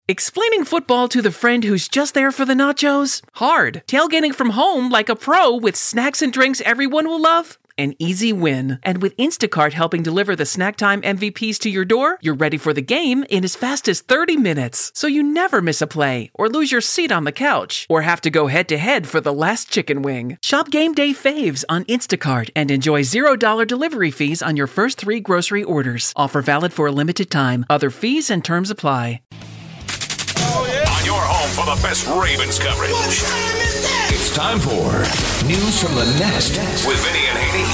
Explaining football to the friend who's just there for the nachos? Hard. Tailgating from home like a pro with snacks and drinks everyone will love? An easy win. And with Instacart helping deliver the snack time MVPs to your door, you're ready for the game in as fast as 30 minutes. So you never miss a play, or lose your seat on the couch, or have to go head-to-head for the last chicken wing. Shop Game Day Faves on Instacart and enjoy $0 delivery fees on your first 3 grocery orders. Offer valid for a limited time. Other fees and terms apply. On your home for the best Ravens coverage. It's time for News from the Nest with Vinny and Haney.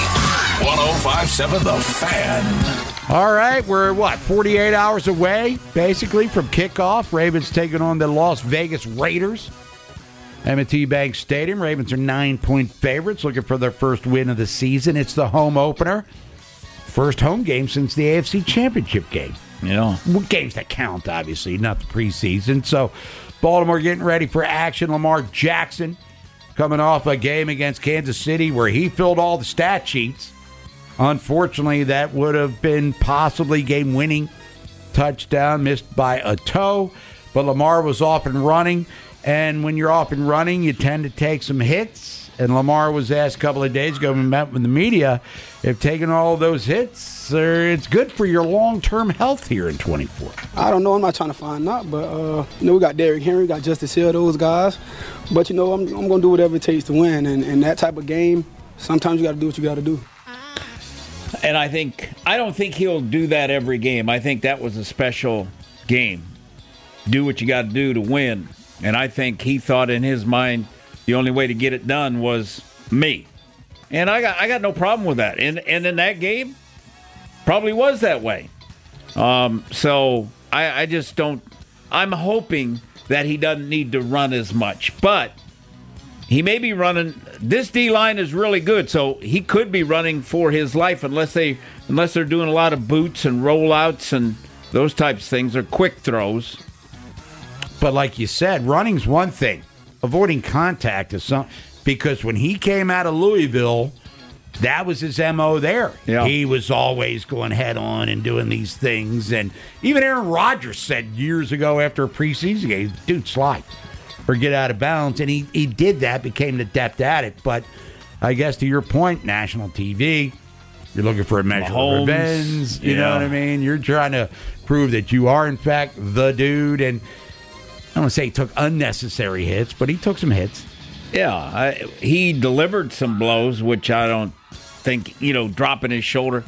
105.7 The Fan. All right, we're 48 hours away, basically, from kickoff. Ravens taking on the Las Vegas Raiders. M&T Bank Stadium. Ravens are 9-point favorites, looking for their first win of the season. It's the home opener. First home game since the AFC Championship game. Yeah. Games that count, obviously, not the preseason. So, Baltimore getting ready for action. Lamar Jackson coming off a game against Kansas City where he filled all the stat sheets. Unfortunately, that would have been possibly game-winning touchdown missed by a toe. But Lamar was off and running. And when you're off and running, you tend to take some hits. And Lamar was asked a couple of days ago when we met with the media if taking all those hits, it's good for your long-term health here in 24. I don't know. I'm not trying to find out. But, we got Derrick Henry, we got Justice Hill, those guys. But, I'm going to do whatever it takes to win. And that type of game, sometimes you got to do what you got to do. And I don't think he'll do that every game. I think that was a special game. Do what you got to do to win. And I think he thought in his mind the only way to get it done was me. And I got no problem with that. And in that game, probably was that way. So I just don't – I'm hoping that he doesn't need to run as much. But he may be running – this D-line is really good, so he could be running for his life unless they're doing a lot of boots and rollouts and those types of things or quick throws. But like you said, running's one thing. Avoiding contact is something. Because when he came out of Louisville, that was his M.O. there. Yeah. He was always going head on and doing these things. And even Aaron Rodgers said years ago after a preseason game, dude, slide or get out of bounds. And he did that, became an adept at it. But I guess to your point, national TV, you're looking for a measure of revenge. You know what I mean? You're trying to prove that you are, in fact, the dude. And I don't want to say he took unnecessary hits, but he took some hits. Yeah, he delivered some blows, which I don't think, dropping his shoulder.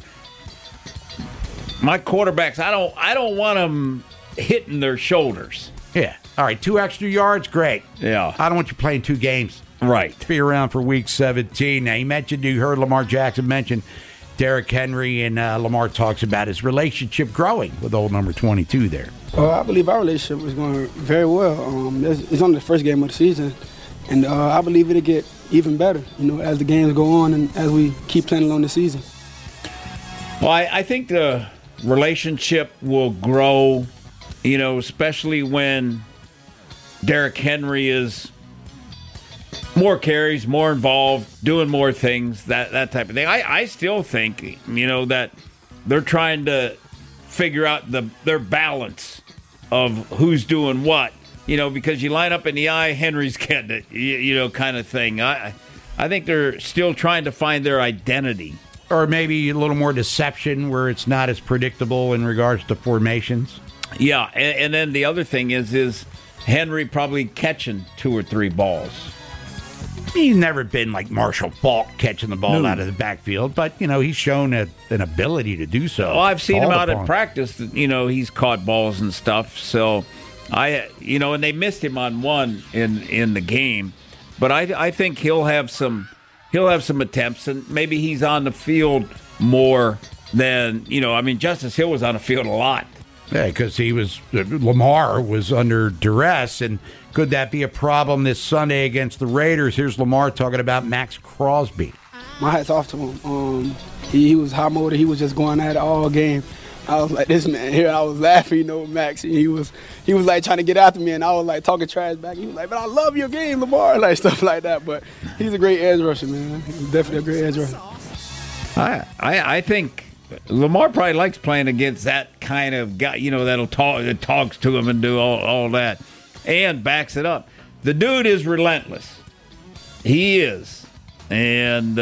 My quarterbacks, I don't want them hitting their shoulders. Yeah. All right, 2 extra yards, great. Yeah. I don't want you playing 2 games. Right. To be around for week 17. Now, you heard Lamar Jackson mention Derrick Henry, and Lamar talks about his relationship growing with old number 22 there. I believe our relationship is going very well. It's only the first game of the season, and I believe it'll get even better, as the games go on and as we keep playing along the season. Well, I think the relationship will grow, especially when Derrick Henry is more carries, more involved, doing more things, that type of thing. I still think, that they're trying to figure out their balance of who's doing what, because you line up in the eye, Henry's getting it, kind of thing. I think they're still trying to find their identity. Or maybe a little more deception where it's not as predictable in regards to formations. Yeah, and then the other thing is Henry probably catching 2 or 3 balls. He's never been like Marshall Faulk catching the ball out of the backfield, but, he's shown an ability to do so. Well, I've seen him out in practice. He's caught balls and stuff. So, and they missed him on one in the game. But I think he'll have some attempts, and maybe he's on the field more than, Justice Hill was on the field a lot. Yeah, because Lamar was under duress, and could that be a problem this Sunday against the Raiders? Here's Lamar talking about Max Crosby. My hat's off to him. He was high motor. He was just going at it all game. I was like, this man here, I was laughing, Max. He was like trying to get after me, and I was like talking trash back. He was like, but I love your game, Lamar, like stuff like that. But he's a great edge rusher, man. He's definitely a great edge rusher. I think Lamar probably likes playing against that kind of guy, that talks to him and do all that and backs it up. The dude is relentless. He is. And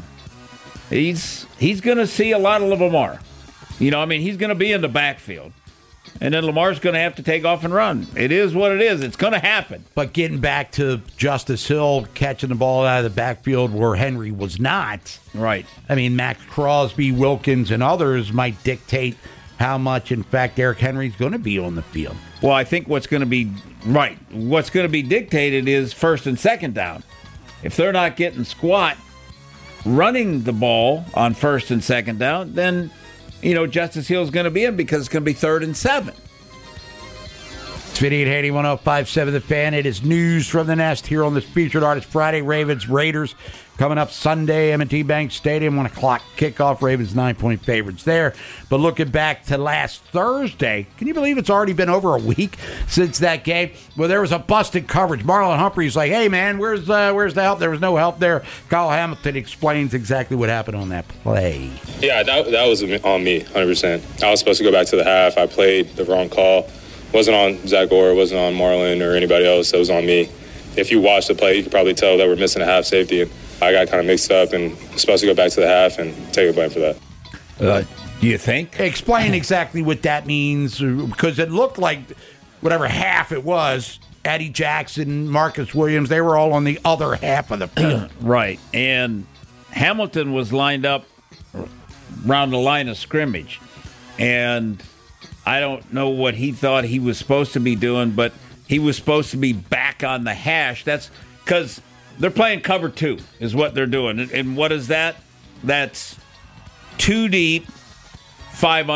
he's going to see a lot of Lamar. He's going to be in the backfield. And then Lamar's going to have to take off and run. It is what it is. It's going to happen. But getting back to Justice Hill catching the ball out of the backfield where Henry was not. Right. Max Crosby, Wilkins, and others might dictate how much, in fact, Derrick Henry's going to be on the field. Well, I think what's going to be dictated is first and second down. If they're not getting squat running the ball on first and second down, then Justice Hill's going to be in because it's going to be 3rd and 7. It's Vinny and Haney, 105.7 The Fan. It is news from the Nest here on this Featured Artist Friday. Ravens, Raiders coming up Sunday, M&T Bank Stadium, 1 o'clock kickoff. Ravens 9-point favorites there. But looking back to last Thursday, can you believe it's already been over a week since that game? Well, there was a busted coverage. Marlon Humphrey's like, hey, man, where's the help? There was no help there. Kyle Hamilton explains exactly what happened on that play. Yeah, that was on me, 100%. I was supposed to go back to the half. I played the wrong call. Wasn't on Zach Orr, wasn't on Marlon or anybody else. It was on me. If you watch the play, you could probably tell that we're missing a half safety. And I got kind of mixed up and was supposed to go back to the half and take the blame for that. Do you think? Explain exactly what that means, because it looked like whatever half it was, Eddie Jackson, Marcus Williams, they were all on the other half of the field. Right. And Hamilton was lined up around the line of scrimmage. And I don't know what he thought he was supposed to be doing, but he was supposed to be back on the hash. That's because they're playing cover 2 is what they're doing. And what is that? That's 2 deep, 5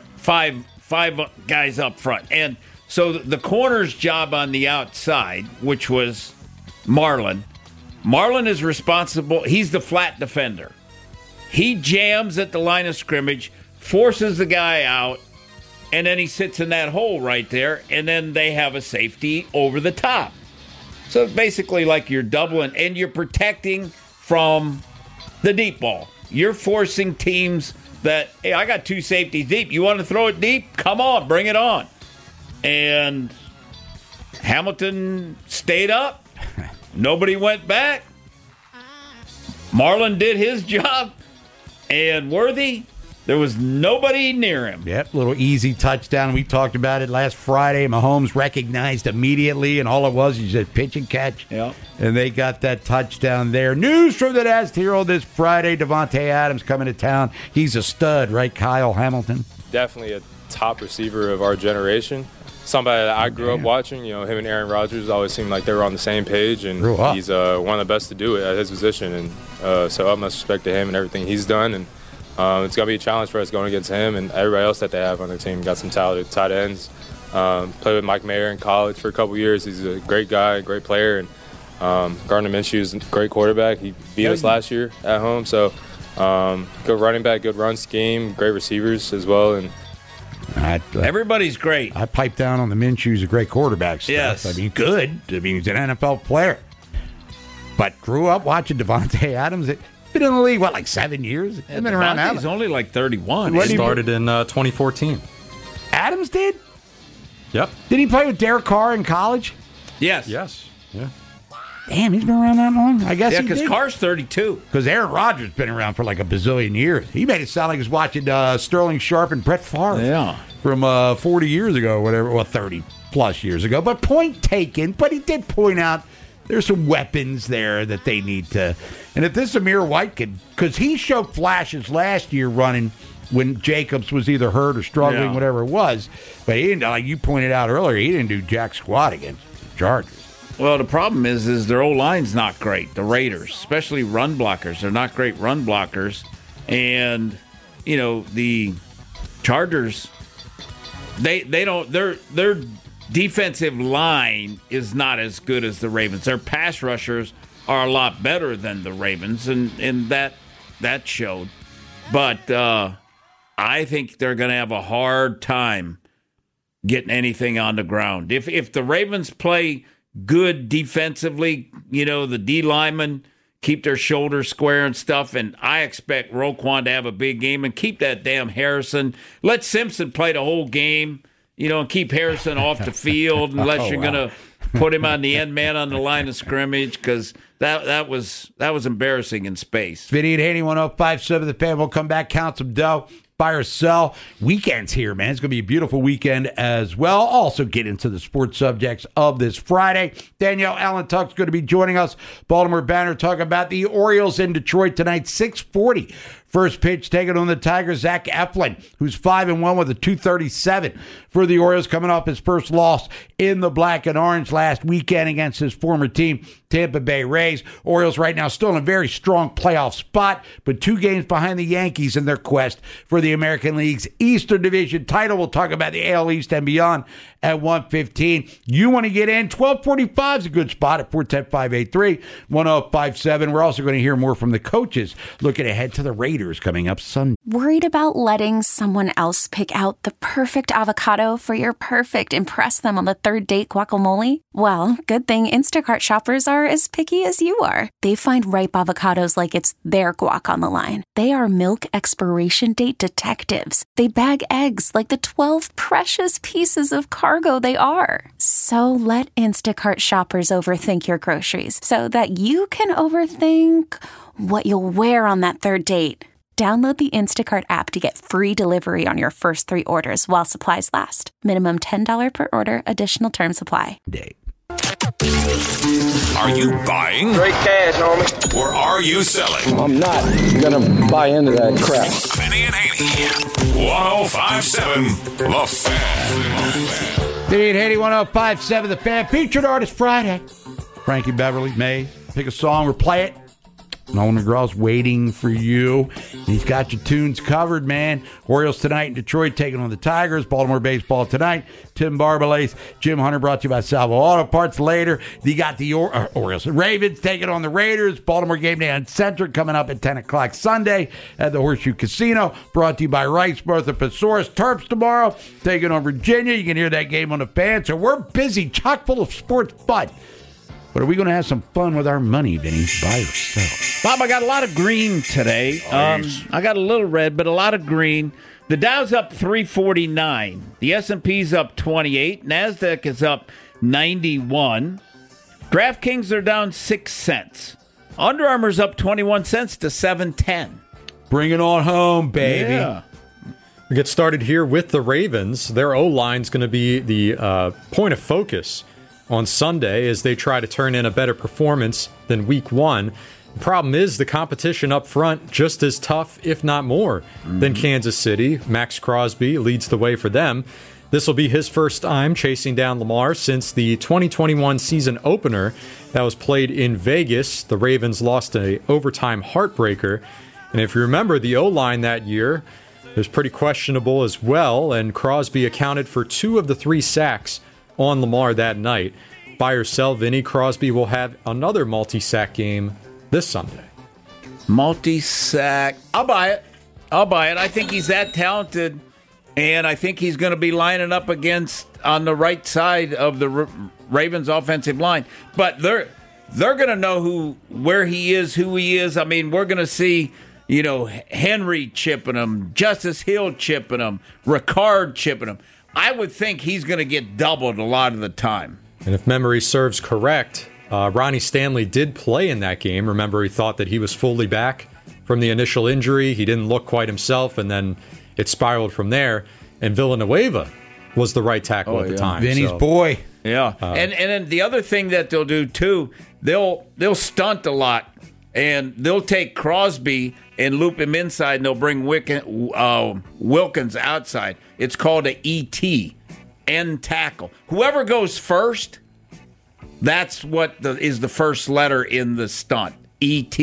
guys up front. And so the corner's job on the outside, which was Marlon is responsible. He's the flat defender. He jams at the line of scrimmage, forces the guy out, and then he sits in that hole right there, and then they have a safety over the top. So basically like you're doubling, and you're protecting from the deep ball. You're forcing teams that, hey, I got 2 safeties deep. You want to throw it deep? Come on, bring it on. And Hamilton stayed up. Nobody went back. Marlon did his job. And Worthy, there was nobody near him. Yep, little easy touchdown. We talked about it last Friday. Mahomes recognized immediately, and all it was, he said pitch and catch. Yep. And they got that touchdown there. News from the Nest here on this Friday. Devontae Adams coming to town. He's a stud, right, Kyle Hamilton? Definitely a top receiver of our generation. Somebody that I grew up watching. Him and Aaron Rodgers always seemed like they were on the same page, and he's one of the best to do it at his position. And so utmost respect to him and everything he's done. And it's going to be a challenge for us going against him and everybody else that they have on their team. Got some talented tight ends. Played with Mike Mayer in college for a couple years. He's a great guy, great player. And Gardner Minshew's a great quarterback. He beat us last year at home. So good running back, good run scheme, great receivers as well. And everybody's great. I piped down on the Minshew's a great quarterback stuff. Yes. Good. He's an NFL player. But grew up watching Devontae Adams. Been in the league, like 7 years? He's been around now. He's only like 31. He started in 2014. Adams did? Yep. Did he play with Derek Carr in college? Yes. Yes. Yeah. Damn, he's been around that long? I guess he did. Yeah, because Carr's 32. Because Aaron Rodgers has been around for like a bazillion years. He made it sound like he was watching Sterling Sharp and Brett Favre from 40 years ago, whatever, well, 30-plus years ago. But point taken. But he did point out there's some weapons there that they need to. And if this Amir White could, because he showed flashes last year running when Jacobs was either hurt or struggling, whatever it was. But he didn't, like you pointed out earlier, he didn't do jack squat against the Chargers. Well, the problem is their O-line's not great, the Raiders, especially run blockers. They're not great run blockers. And, the Chargers, they don't, their defensive line is not as good as the Ravens. Their pass rushers are a lot better than the Ravens, and that showed. But I think they're going to have a hard time getting anything on the ground. If the Ravens play good defensively, the D linemen keep their shoulders square and stuff. And I expect Roquan to have a big game and keep that damn Harrison. Let Simpson play the whole game, and keep Harrison off the field unless you're going to put him on the end man on the line of scrimmage, because that was embarrassing in space. Vinny and Haney, 105.7 The Fan. We'll come back, count some dough, buy or sell. Weekend's here, man. It's going to be a beautiful weekend as well. Also get into the sports subjects of this Friday. Danielle Allen-Tuck's going to be joining us. Baltimore Banner talking about the Orioles in Detroit tonight, 6:40. First pitch taken on the Tigers, Zach Eflin, who's 5-1 with a 237 for the Orioles, coming off his first loss in the black and orange last weekend against his former team, Tampa Bay Rays. Orioles right now still in a very strong playoff spot, but 2 games behind the Yankees in their quest for the American League's Eastern Division title. We'll talk about the AL East and beyond at 1:15. You want to get in? 12:45 is a good spot at 410-583-1057. We're also going to hear more from the coaches looking ahead to the Raiders coming up Sunday. Worried about letting someone else pick out the perfect avocado for your perfect impress them on the third date guacamole? Well, good thing Instacart shoppers are as picky as you are. They find ripe avocados like it's their guac on the line. They are milk expiration date detectives. They bag eggs like the 12 precious pieces of cargo they are. So let Instacart shoppers overthink your groceries so that you can overthink what you'll wear on that third date. Download the Instacart app to get free delivery on your first 3 orders while supplies last. Minimum $10 per order. Additional terms apply. Are you buying? Straight cash, homie. Or are you selling? I'm not going to buy into that crap. Vinny and Haney. 105.7 The Fan. Vinny and Haney, 105.7 The Fan. Featured Artist Friday. Frankie Beverly, May. Pick a song or play it. Nolan McGraw's waiting for you. He's got your tunes covered, man. Orioles tonight in Detroit taking on the Tigers. Baltimore baseball tonight. Tim Barbalace, Jim Hunter, brought to you by Salvo Auto Parts. Later, you got the Orioles. Ravens taking on the Raiders. Baltimore game day on Centric coming up at 10 o'clock Sunday at the Horseshoe Casino. Brought to you by Rice, Bertha Pesaurus. Terps tomorrow taking on Virginia. You can hear that game on the Fan. So we're busy, chock full of sports fun. But are we going to have some fun with our money, Vinny? Buy or sell? Bob, I got a lot of green today. I got a little red, but a lot of green. The Dow's up 349. The S&P's up 28. NASDAQ is up 91. DraftKings are down 6 cents. Under Armour's up 21 cents to 710. Bring it on home, baby. Yeah. We get started here with the Ravens. Their O-line's going to be the point of focus on Sunday as they try to turn in a better performance than Week 1. The problem is the competition up front just as tough, if not more, than Kansas City. Max Crosby leads the way for them. This will be his first time chasing down Lamar since the 2021 season opener that was played in Vegas. The Ravens lost an overtime heartbreaker. And if you remember, the O-line that year was pretty questionable as well, and Crosby accounted for 2 of the 3 sacks on Lamar that night. Buy or sell, Vinny, Crosby will have another multi-sack game this Sunday. Multi-sack. I'll buy it. I think he's that talented, and I think he's going to be lining up against on the right side of the Ravens offensive line. But they're going to know where he is, who he is. I mean, we're going to see, Henry chipping him, Justice Hill chipping him, Ricard chipping him. I would think he's going to get doubled a lot of the time. And if memory serves correct, Ronnie Stanley did play in that game. Remember, he thought that he was fully back from the initial injury. He didn't look quite himself, and then it spiraled from there. And Villanueva was the right tackle at the time. Vinny's boy. Yeah. And then the other thing that they'll do, too, they'll stunt a lot. And they'll take Crosby and loop him inside, and they'll bring Wilkins outside. It's called an ET, end tackle. Whoever goes first, that's what is the first letter in the stunt. ET.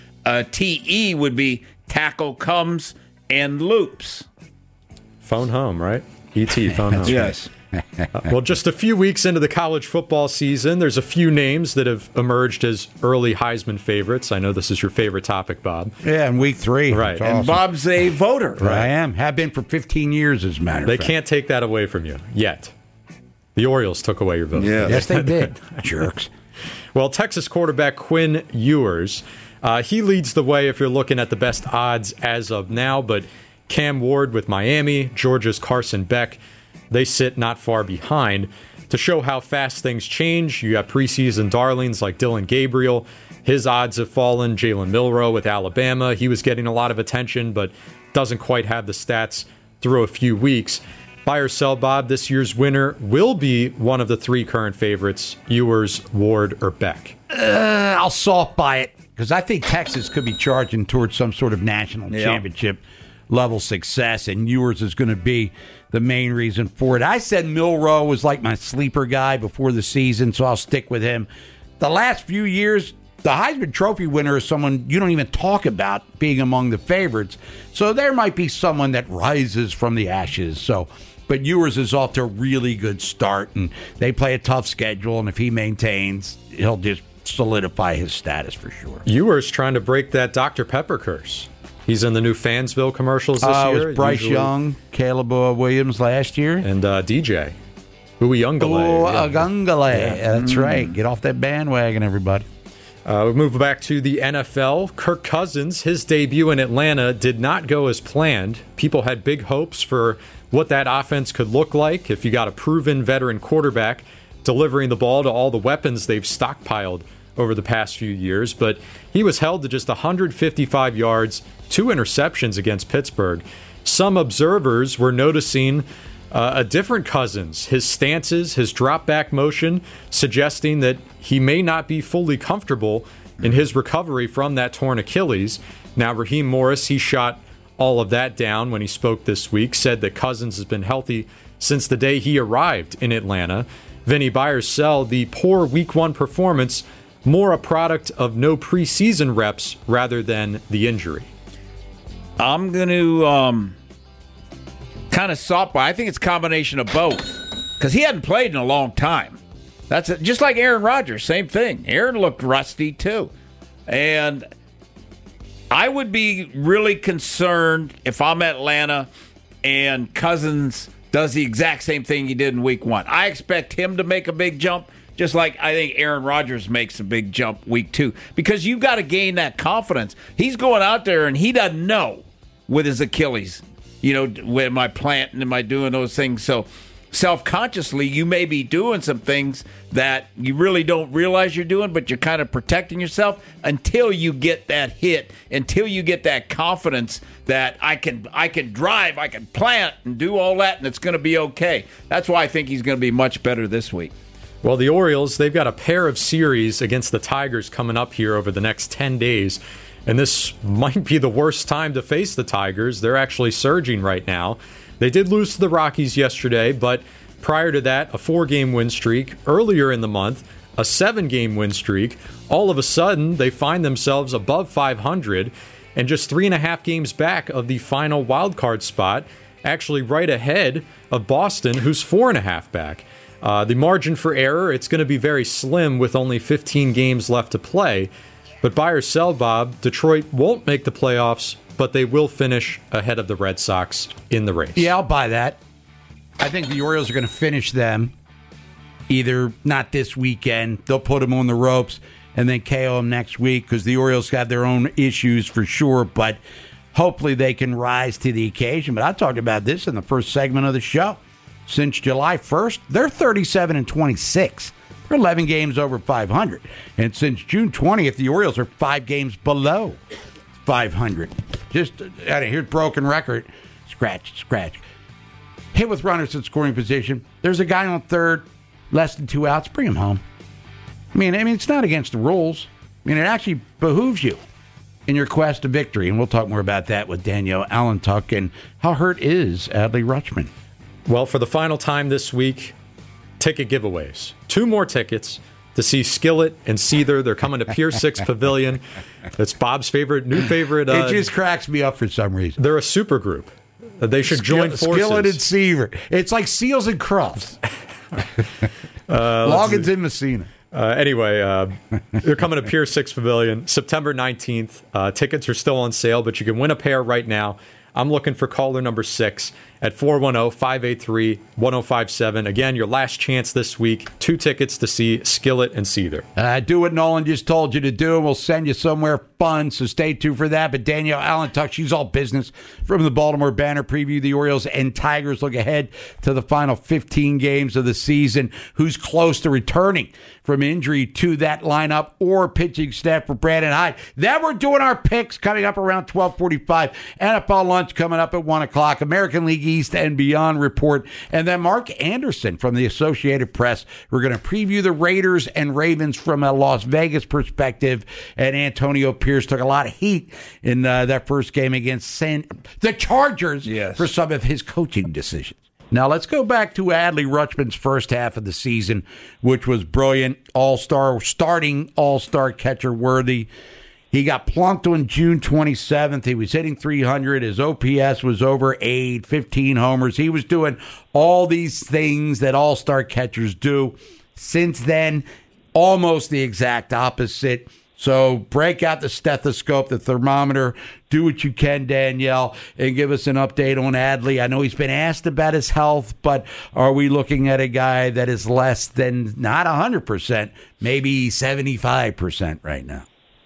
TE would be tackle comes and loops. Phone home, right? ET, phone home. Yes. Well, just a few weeks into the college football season, there's a few names that have emerged as early Heisman favorites. I know this is your favorite topic, Bob. Yeah, in week 3. Right. That's And awesome. Bob's a voter. Right. I am. Have been for 15 years, as a matter of They fact. can't take that away from you yet. The Orioles took away your vote. Yeah. Yes, they did. Jerks. Well, Texas quarterback Quinn Ewers He leads the way if you're looking at the best odds as of now, but Cam Ward with Miami, Georgia's Carson Beck, they sit not far behind. To show how fast things change, you have preseason darlings like Dylan Gabriel. His odds have fallen. Jalen Milroe with Alabama, he was getting a lot of attention, but doesn't quite have the stats through a few weeks. Buy or sell, Bob, this year's winner will be one of the 3 current favorites, Ewers, Ward, or Beck. I'll soft buy it because I think Texas could be charging towards some sort of national championship level success, and Ewers is going to be the main reason for it. I said Milroe was like my sleeper guy before the season, so I'll stick with him. The last few years, the Heisman Trophy winner is someone you don't even talk about being among the favorites, so there might be someone that rises from the ashes. But Ewers is off to a really good start, and they play a tough schedule, and if he maintains, he'll just solidify his status for sure. Ewers trying to break that Dr. Pepper curse. He's in the new Fansville commercials this year. It was Bryce Young, Caleb Williams last year. And DJ. Uyunglele. That's right. Get off that bandwagon, everybody. We move back to the NFL. Kirk Cousins, his debut in Atlanta did not go as planned. People had big hopes for what that offense could look like if you got a proven veteran quarterback delivering the ball to all the weapons they've stockpiled over the past few years. But he was held to just 155 yards, 2 interceptions against Pittsburgh. Some observers were noticing a different Cousins, his stances, his drop back motion, suggesting that he may not be fully comfortable in his recovery from that torn Achilles. Now, Raheem Morris, he shot all of that down when he spoke this week, said that Cousins has been healthy since the day he arrived in Atlanta. Vinny, buy or sell, the poor Week 1 performance more a product of no preseason reps rather than the injury? I'm going to kind of soft buy. I think it's a combination of both because he hadn't played in a long time. That's it. Just like Aaron Rodgers, same thing. Aaron looked rusty too. And I would be really concerned if I'm Atlanta and Cousins does the exact same thing he did in Week 1. I expect him to make a big jump, just like I think Aaron Rodgers makes a big jump Week 2, because you've got to gain that confidence. He's going out there and he doesn't know with his Achilles, am I planting, am I doing those things? So self-consciously, you may be doing some things that you really don't realize you're doing, but you're kind of protecting yourself until you get that hit, until you get that confidence that I can drive, I can plant and do all that, and it's going to be okay. That's why I think he's going to be much better this week. Well, the Orioles, they've got a pair of series against the Tigers coming up here over the next 10 days. And this might be the worst time to face the Tigers. They're actually surging right now. They did lose to the Rockies yesterday, but prior to that, a 4-game win streak. Earlier in the month, a 7-game win streak. All of a sudden, they find themselves above 500 and just 3.5 games back of the final wild card spot, actually right ahead of Boston, who's 4.5 back. The margin for error, it's going to be very slim with only 15 games left to play. But buy or sell, Bob, Detroit won't make the playoffs, but they will finish ahead of the Red Sox in the race. Yeah, I'll buy that. I think the Orioles are going to finish them. Either not this weekend, they'll put them on the ropes and then KO them next week because the Orioles have their own issues for sure, but hopefully they can rise to the occasion. But I talked about this in the first segment of the show. Since July 1st, they're 37-26. They're 11 games over 500. And since June 20th, the Orioles are 5 games below 500. Just, here's broken record. Scratch. Hit with runners in scoring position. There's a guy on third, less than 2 outs. Bring him home. I mean, it's not against the rules. It actually behooves you in your quest to victory. And we'll talk more about that with Danielle Allentuck and how hurt is Adley Rutschman. Well, for the final time this week, ticket giveaways. 2 more tickets to see Skillet and Seether. They're coming to Pier 6 Pavilion. That's Bob's new favorite. It just cracks me up for some reason. They're a super group. They should join forces. Skillet and Seether. It's like Seals and Crufts. Loggins and Messina. Anyway, they're coming to Pier 6 Pavilion September 19th. Tickets are still on sale, but you can win a pair right now. I'm looking for caller number 6 at 410-583-1057. Again, your last chance this week. 2 tickets to see Skillet and Seether. Do what Nolan just told you to do, and we'll send you somewhere fun, so stay tuned for that. But Danielle Allentuck, she's all business from the Baltimore Banner preview. The Orioles and Tigers look ahead to the final 15 games of the season. Who's close to returning from injury to that lineup or pitching staff for Brandon Hyde? Then we're doing our picks coming up around 12:45. NFL lunch coming up at 1 o'clock. American League East and Beyond report. And then Mark Anderson from the Associated Press. We're going to preview the Raiders and Ravens from a Las Vegas perspective. And Antonio Pierce took a lot of heat in that first game against the Chargers for some of his coaching decisions. Now, let's go back to Adley Rutschman's first half of the season, which was brilliant. Starting all-star catcher worthy. He got plunked on June 27th. He was hitting 300. His OPS was over 8, 15 homers. He was doing all these things that all-star catchers do. Since then, almost the exact opposite. So break out the stethoscope, the thermometer, do what you can, Danielle, and give us an update on Adley. I know he's been asked about his health, but are we looking at a guy that is less than not 100%, maybe 75% right now?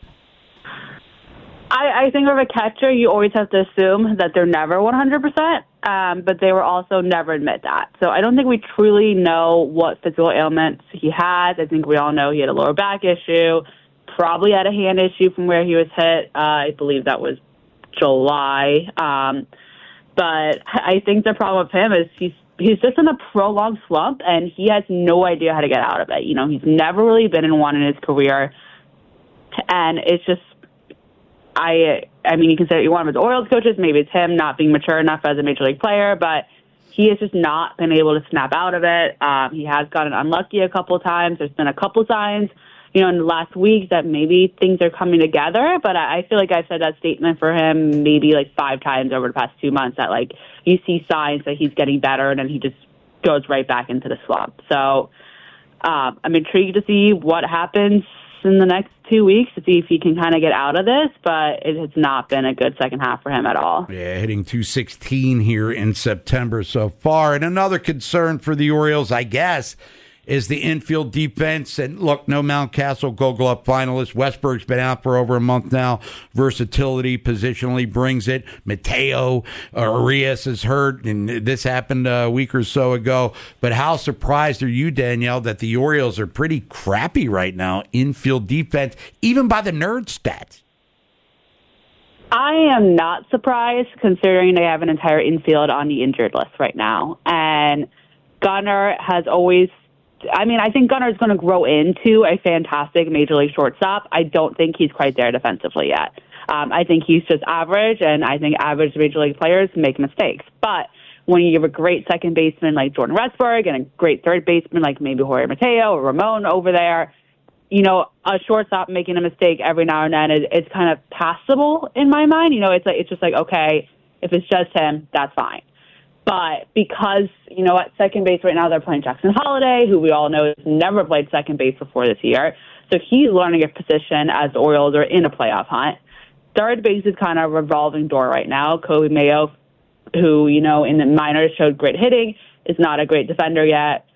I think of a catcher, you always have to assume that they're never 100%, but they will also never admit that. So I don't think we truly know what physical ailments he has. I think we all know he had a lower back issue, probably had a hand issue from where he was hit. I believe that was July. But I think the problem with him is he's just in a prolonged slump, and he has no idea how to get out of it. You know, he's never really been in one in his career, and it's just, I mean, you can say you want him as Orioles coaches. Maybe it's him not being mature enough as a major league player, but he has just not been able to snap out of it. He has gotten unlucky a couple of times. There's been a couple signs, you know, in the last week that maybe things are coming together. But I feel like I've said that statement for him maybe like 5 times over the past 2 months, that like you see signs that he's getting better and then he just goes right back into the slump. So I'm intrigued to see what happens in the next 2 weeks to see if he can kind of get out of this, but it has not been a good second half for him at all. Yeah, hitting 216 here in September so far. And another concern for the Orioles, I guess, is the infield defense. And look, no Mountcastle Gold Glove finalist. Westberg's been out for over a month now. Versatility positionally brings it. Mateo Arias is hurt, and this happened a week or so ago. But how surprised are you, Danielle, that the Orioles are pretty crappy right now, infield defense, even by the nerd stats? I am not surprised, considering they have an entire infield on the injured list right now. And Gunnar has always, I mean, I think Gunnar is going to grow into a fantastic major league shortstop. I don't think he's quite there defensively yet. I think he's just average, and I think average major league players make mistakes. But when you have a great second baseman like Jordan Westberg and a great third baseman like maybe Jorge Mateo or Ramon over there, you know, a shortstop making a mistake every now and then is kind of passable in my mind. You know, it's just like, okay, if it's just him, that's fine. But because, you know, at second base right now they're playing Jackson Holliday, who we all know has never played second base before this year. So he's learning a position as the Orioles are in a playoff hunt. Third base is kind of a revolving door right now. Kobe Mayo, who, you know, in the minors showed great hitting, is not a great defender yet.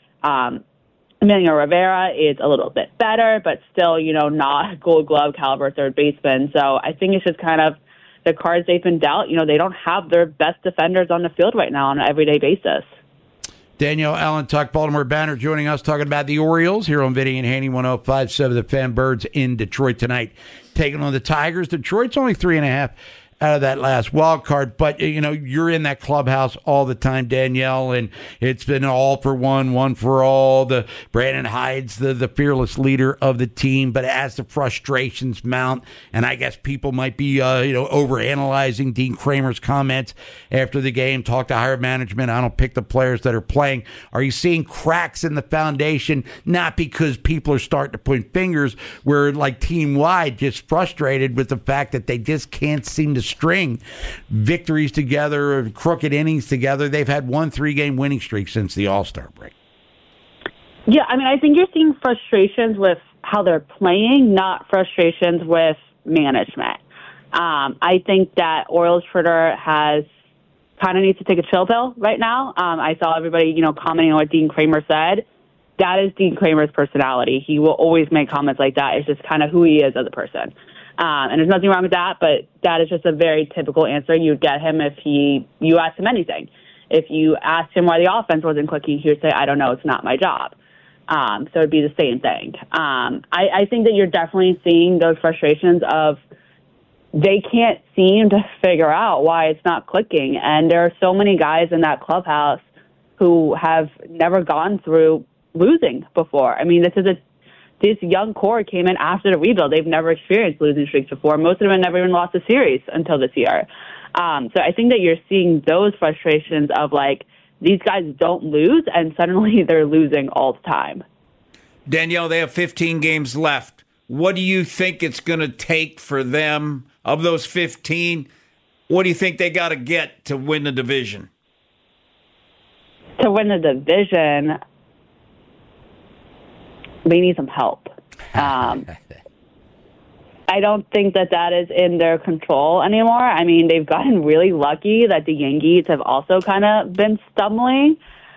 Emilio Rivera is a little bit better, but still, you know, not a Gold Glove caliber third baseman. So I think it's just kind of the cards they've been dealt. You know, they don't have their best defenders on the field right now on an everyday basis. Danielle Allentuck, Baltimore Banner, joining us talking about the Orioles here on Vinny and Haney 105.7. The Fan Birds in Detroit tonight, taking on the Tigers. Detroit's only 3.5 out of that last wild card, but you know, you're in that clubhouse all the time, Danielle, and it's been all for one for all. The Brandon Hyde's the fearless leader of the team, but as the frustrations mount, and I guess people might be overanalyzing Dean Kramer's comments after the game, talk to higher management, I don't pick the players that are playing. Are you seeing cracks in the foundation, not because people are starting to point fingers, where like team wide just frustrated with the fact that they just can't seem to string victories together, or crooked innings together? They've had 1 3-game winning streak since the All-Star break. Yeah, I mean, I think you're seeing frustrations with how they're playing, not frustrations with management. I think that Orioles Twitter has kind of needs to take a chill pill right now. I saw everybody, commenting on what Dean Kramer said. That is Dean Kramer's personality. He will always make comments like that. It's just kind of who he is as a person. And there's nothing wrong with that, but that is just a very typical answer you'd get him if you asked him anything. If you asked him why the offense wasn't clicking, he would say, I don't know, it's not my job. So it'd be the same thing. I think that you're definitely seeing those frustrations of they can't seem to figure out why it's not clicking. And there are so many guys in that clubhouse who have never gone through losing before. I mean, this young core came in after the rebuild. They've never experienced losing streaks before. Most of them have never even lost a series until this year. So I think that you're seeing those frustrations of, like, these guys don't lose, and suddenly they're losing all the time. Danielle, they have 15 games left. What do you think it's going to take for them, of those 15, what do you think they got to get to win the division? To win the division, they need some help. I don't think that is in their control anymore. I mean, they've gotten really lucky that the Yankees have also kind of been stumbling.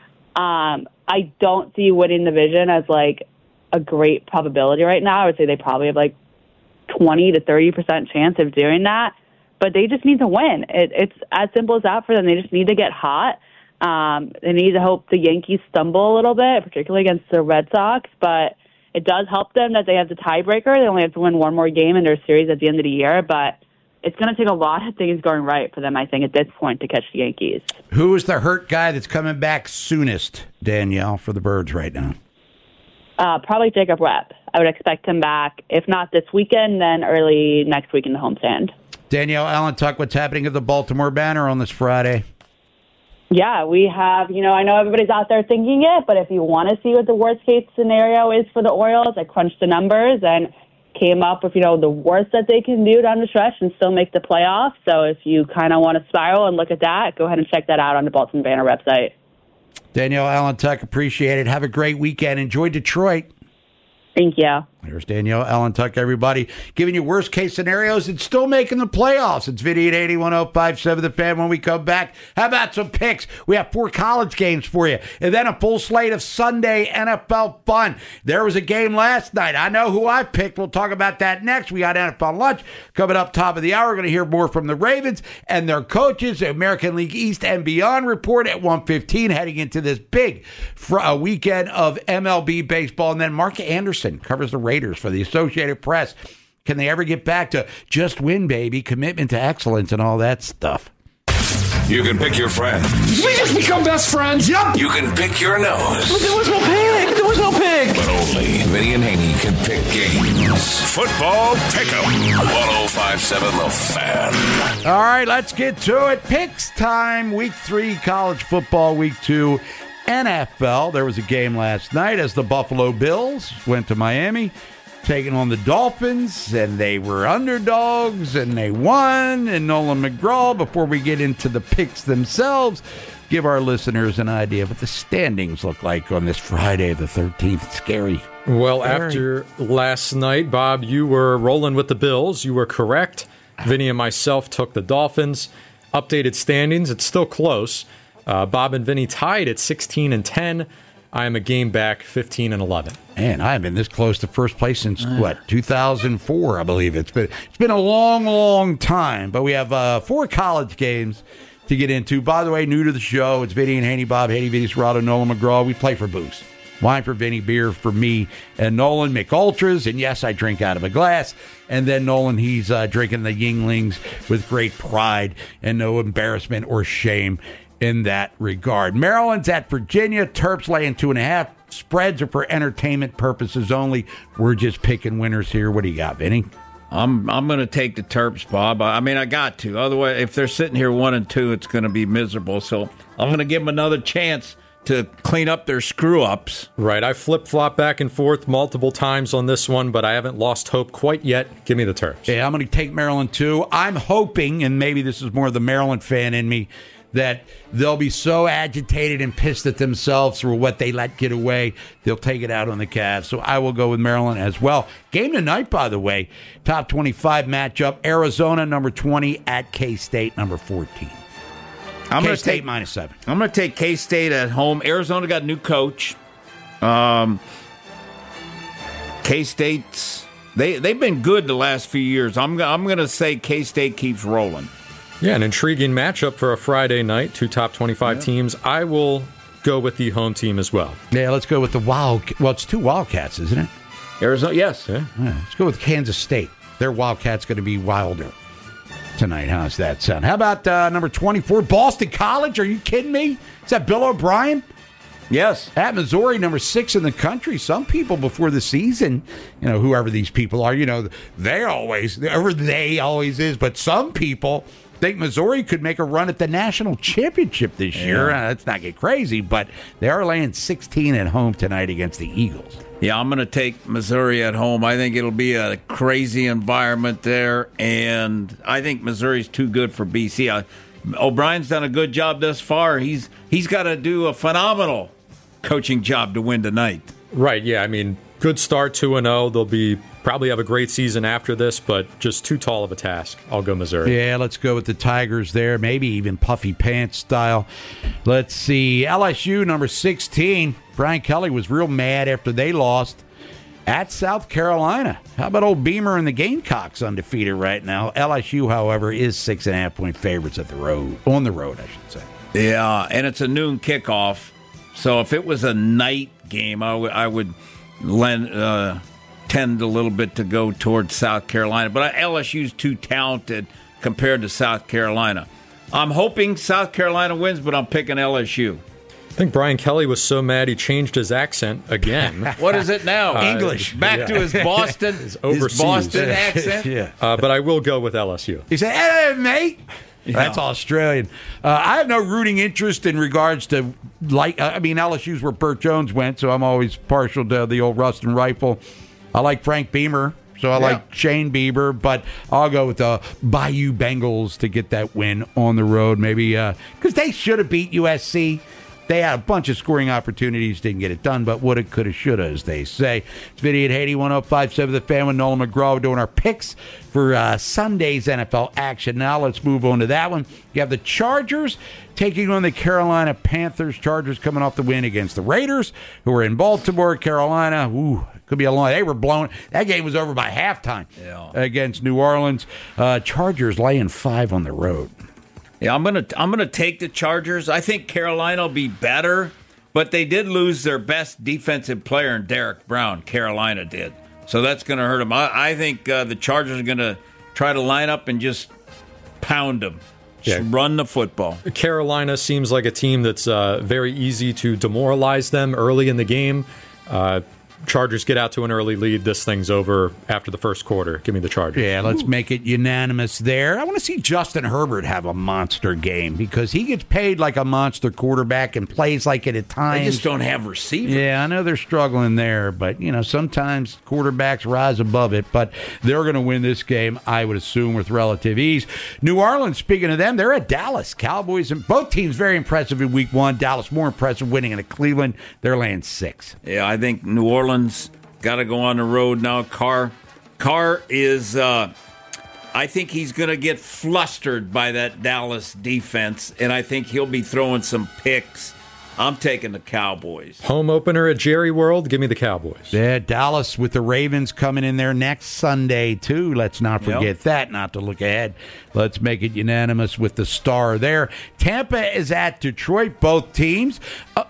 I don't see winning the division as, like, a great probability right now. I would say they probably have, like, 20 to 30% chance of doing that. But they just need to win. It's as simple as that for them. They just need to get hot. They need to hope the Yankees stumble a little bit, particularly against the Red Sox. But it does help them that they have the tiebreaker. They only have to win one more game in their series at the end of the year. But it's going to take a lot of things going right for them, I think, at this point to catch the Yankees. Who is the hurt guy that's coming back soonest, Danielle, for the Birds right now? Probably Jacob Rep. I would expect him back, if not this weekend, then early next week in the homestand. Danielle Allentuck, what's happening at the Baltimore Banner on this Friday? Yeah, we have, I know everybody's out there thinking it, but if you want to see what the worst-case scenario is for the Orioles, I crunched the numbers and came up with, the worst that they can do down the stretch and still make the playoffs. So if you kind of want to spiral and look at that, go ahead and check that out on the Baltimore Banner website. Danielle Allentuck, appreciate it. Have a great weekend. Enjoy Detroit. Thank you. There's Danielle Allentuck, everybody, giving you worst-case scenarios and still making the playoffs. It's Vinny at 81057 The Fan. When we come back, how about some picks? We have 4 college games for you, and then a full slate of Sunday NFL fun. There was a game last night. I know who I picked. We'll talk about that next. We got NFL lunch coming up top of the hour. We're going to hear more from the Ravens and their coaches. The American League East and Beyond report at 1:15, heading into this big weekend of MLB baseball. And then Mark Anderson covers the Raiders for the Associated Press. Can they ever get back to just win, baby, commitment to excellence and all that stuff? You can pick your friends. Did we just become best friends? Yep. You can pick your nose. But there was no pig. There was no pig. But only Vinny and Haney can pick games. Football Pick'em. 1057 The Fan. All right, let's get to it. Picks time. Week 3 college football. Week 2 NFL. There was a game last night as the Buffalo Bills went to Miami, taking on the Dolphins, and they were underdogs, and they won. And Nolan McGraw, before we get into the picks themselves, give our listeners an idea of what the standings look like on this Friday the 13th. It's scary. Well, after last night, Bob, you were rolling with the Bills. You were correct. Vinny and myself took the Dolphins. Updated standings, it's still close. Bob and Vinny tied at 16-10. I am a game back, 15-11. Man, I have been this close to first place since 2004, I believe. It's been a long, long time. But we have 4 college games to get into. By the way, new to the show, it's Vinny and Haney, Bob Haney, Vinny Serrato, Nolan McGraw. We play for booze. Wine for Vinny, beer for me, and Nolan make ultras. And yes, I drink out of a glass. And then Nolan, he's drinking the Yinglings with great pride and no embarrassment or shame in that regard. Maryland's at Virginia. Terps laying 2.5. Spreads are for entertainment purposes only. We're just picking winners here. What do you got, Vinny? I'm going to take the Terps, Bob. I mean, I got to. Otherwise, if they're sitting here 1-2, it's going to be miserable. So I'm going to give them another chance to clean up their screw-ups. Right. I flip-flop back and forth multiple times on this one, but I haven't lost hope quite yet. Give me the Terps. Yeah, I'm going to take Maryland, too. I'm hoping, and maybe this is more the Maryland fan in me, that they'll be so agitated and pissed at themselves for what they let get away, they'll take it out on the Cavs. So I will go with Maryland as well. Game tonight, by the way, top 25 matchup. Arizona, number 20, at K-State, number 14. K-State -7. I'm going to take K-State at home. Arizona got a new coach. K-State's they've been good the last few years. I'm going to say K-State keeps rolling. Yeah, an intriguing matchup for a Friday night. 2 top 25 teams. I will go with the home team as well. Yeah, let's go with the it's 2 Wildcats, isn't it? Arizona, yes. Yeah, let's go with Kansas State. Their Wildcats going to be wilder tonight. How's that sound? How about number 24, Boston College? Are you kidding me? Is that Bill O'Brien? Yes. At Missouri, number 6 in the country. Some people before the season, whoever these people are, they always is, but some people think Missouri could make a run at the national championship this year. Let's not get crazy, but they are laying 16 at home tonight against the Eagles. Yeah, I'm going to take Missouri at home. I think it'll be a crazy environment there, and I think Missouri's too good for BC. O'Brien's done a good job thus far. He's got to do a phenomenal coaching job to win tonight. Right, yeah. I mean, good start, 2-0. They'll probably have a great season after this, but just too tall of a task. I'll go Missouri. Yeah, let's go with the Tigers there, maybe even puffy pants style. Let's see, LSU, number 16. Brian Kelly was real mad after they lost at South Carolina. How about old Beamer and the Gamecocks undefeated right now? LSU, however, is 6.5-point favorites on the road, I should say. Yeah, and it's a noon kickoff. So if it was a night game, I would tend a little bit to go towards South Carolina. But LSU's too talented compared to South Carolina. I'm hoping South Carolina wins, but I'm picking LSU. I think Brian Kelly was so mad he changed his accent again. What is it now? English. Back to his Boston, his Boston accent. Yeah. But I will go with LSU. He said, "Hey, mate." Yeah. That's Australian. I have no rooting interest in regards to LSU's where Burt Jones went, so I'm always partial to the old Ruston Rifle. I like Frank Beamer, so I like Shane Bieber, but I'll go with the Bayou Bengals to get that win on the road, maybe because they should have beat USC. They had a bunch of scoring opportunities, didn't get it done, but woulda, coulda, shoulda, as they say. It's Vinny and Haney, 105.7 The Fan with Nolan McGraw. We're doing our picks for Sunday's NFL action. Now let's move on to that one. You have the Chargers taking on the Carolina Panthers. Chargers coming off the win against the Raiders, who are in Baltimore. Carolina, could be a long. They were blown. That game was over by halftime against New Orleans. Chargers laying 5 on the road. Yeah, I'm gonna take the Chargers. I think Carolina will be better, but they did lose their best defensive player in Derek Brown. Carolina did, so that's going to hurt them. I think the Chargers are going to try to line up and just pound them, run the football. Carolina seems like a team that's very easy to demoralize them early in the game. Chargers get out to an early lead. This thing's over after the first quarter. Give me the Chargers. Yeah, let's make it unanimous there. I want to see Justin Herbert have a monster game because he gets paid like a monster quarterback and plays like it at times. They just don't have receivers. Yeah, I know they're struggling there, but sometimes quarterbacks rise above it. But they're going to win this game, I would assume, with relative ease. New Orleans, speaking of them, they're at Dallas. Cowboys and both teams very impressive in Week 1. Dallas more impressive winning in Cleveland. They're laying 6. Yeah, I think New Orleans got to go on the road now. Carr is, I think he's going to get flustered by that Dallas defense, and I think he'll be throwing some picks. I'm taking the Cowboys. Home opener at Jerry World. Give me the Cowboys. Yeah, Dallas with the Ravens coming in there next Sunday, too. Let's not forget that, not to look ahead. Let's make it unanimous with the star there. Tampa is at Detroit. Both teams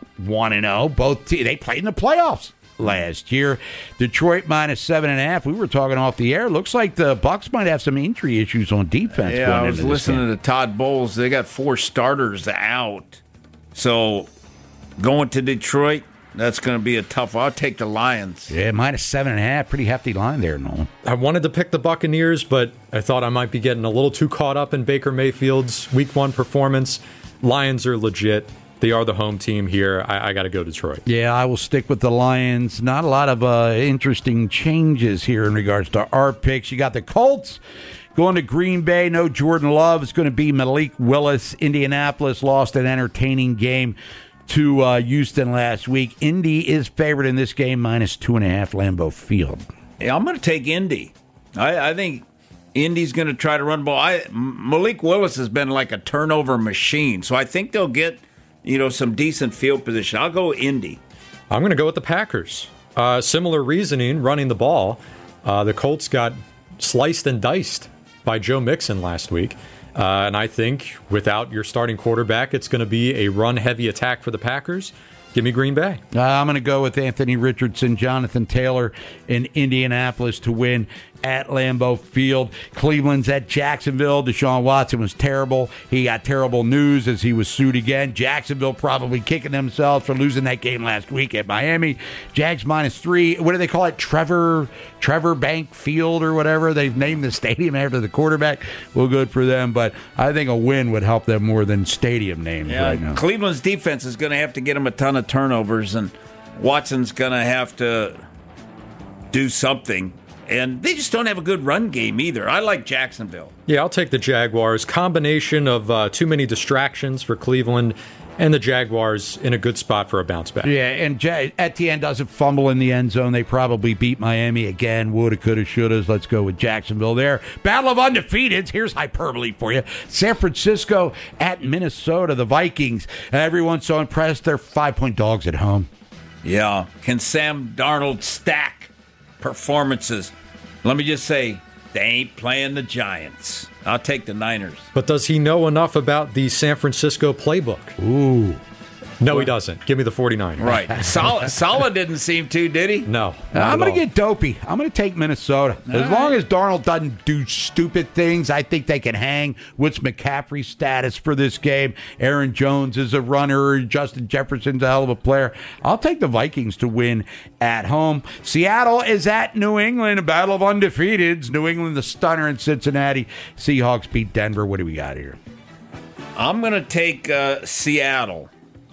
1-0. They played in the playoffs last year. Detroit -7.5. We were talking off the air. Looks like the Bucs might have some injury issues on defense. Yeah, I was listening to Todd Bowles. They got 4 starters out. So going to Detroit, that's going to be a tough. I'll take the Lions. Yeah, -7.5. Pretty hefty line there, Nolan. I wanted to pick the Buccaneers, but I thought I might be getting a little too caught up in Baker Mayfield's Week 1 performance. Lions are legit. They are the home team here. I got to go Detroit. Yeah, I will stick with the Lions. Not a lot of interesting changes here in regards to our picks. You got the Colts going to Green Bay. No Jordan Love. It's going to be Malik Willis. Indianapolis lost an entertaining game to Houston last week. Indy is favored in this game, -2.5 Lambeau Field. Yeah, I'm going to take Indy. I think Indy's going to try to run the ball. Malik Willis has been like a turnover machine, so I think they'll get some decent field position. I'll go Indy. I'm going to go with the Packers. Similar reasoning, running the ball. The Colts got sliced and diced by Joe Mixon last week. And I think without your starting quarterback, it's going to be a run-heavy attack for the Packers. Give me Green Bay. I'm going to go with Anthony Richardson, Jonathan Taylor in Indianapolis to win at Lambeau Field. Cleveland's at Jacksonville. Deshaun Watson was terrible. He got terrible news as he was sued again. Jacksonville probably kicking themselves for losing that game last week at Miami. Jags -3. What do they call it? Trevor Bank Field or whatever. They've named the stadium after the quarterback. Well, good for them, but I think a win would help them more than stadium names right now. Cleveland's defense is going to have to get them a ton of turnovers, and Watson's going to have to do something. And they just don't have a good run game either. I like Jacksonville. Yeah, I'll take the Jaguars. Combination of too many distractions for Cleveland and the Jaguars in a good spot for a bounce back. Yeah, and Etienne doesn't fumble in the end zone. They probably beat Miami again. Woulda, coulda, shouldas. Let's go with Jacksonville there. Battle of undefeateds. Here's hyperbole for you. San Francisco at Minnesota. The Vikings. Everyone's so impressed. They're 5-point dogs at home. Yeah. Can Sam Darnold stack performances? Let me just say, they ain't playing the Giants. I'll take the Niners. But does he know enough about the San Francisco playbook? Ooh. No, he doesn't. Give me the 49ers. Right. Saleh didn't seem to, did he? No. I'm going to get dopey. I'm going to take Minnesota. As long as Darnold doesn't do stupid things, I think they can hang. What's McCaffrey's status for this game? Aaron Jones is a runner. Justin Jefferson's a hell of a player. I'll take the Vikings to win at home. Seattle is at New England. A battle of undefeateds. New England, the stunner in Cincinnati. Seahawks beat Denver. What do we got here? I'm going to take Seattle.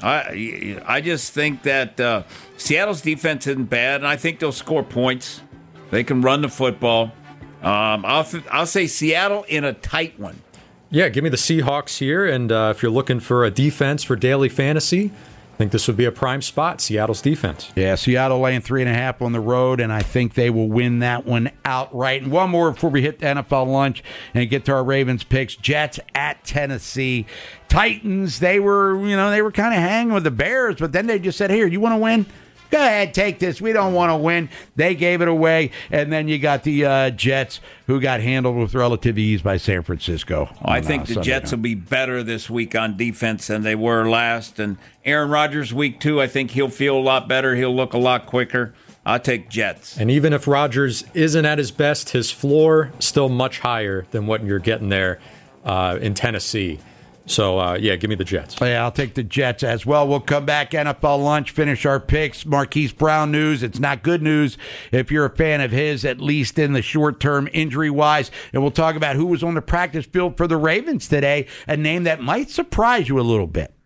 I just think that Seattle's defense isn't bad, and I think they'll score points. They can run the football. I'll say Seattle in a tight one. Yeah, give me the Seahawks here, and if you're looking for a defense for daily fantasy, I think this would be a prime spot, Seattle's defense. Yeah, Seattle laying 3.5 on the road, and I think they will win that one outright. And one more before we hit the NFL lunch and get to our Ravens picks. Jets at Tennessee. Titans, they were kind of hanging with the Bears, but then they just said, here, you want to win? Go ahead, take this. We don't want to win. They gave it away. And then you got the Jets, who got handled with relative ease by San Francisco. I think the Jets will be better this week on defense than they were last. And Aaron Rodgers, week 2, I think he'll feel a lot better. He'll look a lot quicker. I'll take Jets. And even if Rodgers isn't at his best, his floor still much higher than what you're getting there in Tennessee. So, give me the Jets. Yeah, I'll take the Jets as well. We'll come back, NFL lunch, finish our picks. Marquise Brown news. It's not good news if you're a fan of his, at least in the short term, injury-wise. And we'll talk about who was on the practice field for the Ravens today, a name that might surprise you a little bit.